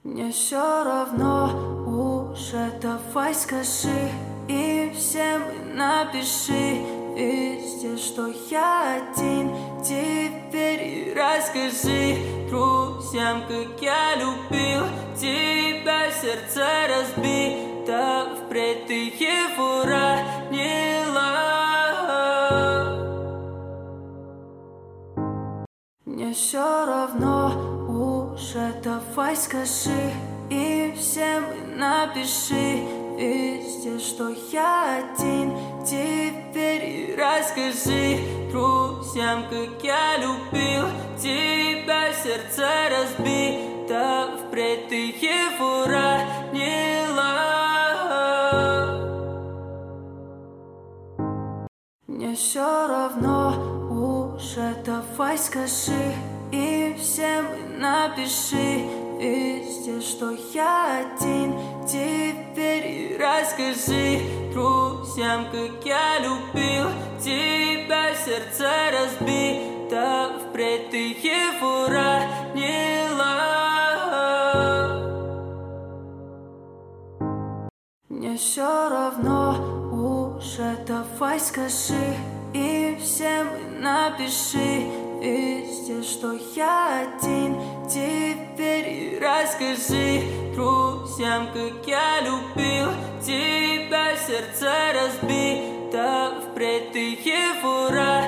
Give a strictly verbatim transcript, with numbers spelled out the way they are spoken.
Мне все равно уже, давай скажи и всем напиши везде, что я один. Теперь и расскажи друзьям, как я любил тебя. Сердце разбито, впредь ты его ранила. Мне все равно уже, давай скажи и всем напиши везде, что я один. Теперь и расскажи друзьям, как я любил тебя. Сердце разбито, впредь ты его ранила. Мне все равно уже, давай скажи и всем напиши везде, что я один. Теперь и расскажи друзьям, как я любил тебя. Сердце разбито, впредь ты его ранила. Мне все равно уже, давай скажи и всем напиши везде, что я один. Теперь и расскажи друзьям, как я любил тебя. Сердце разбито, впредь ты его ранила.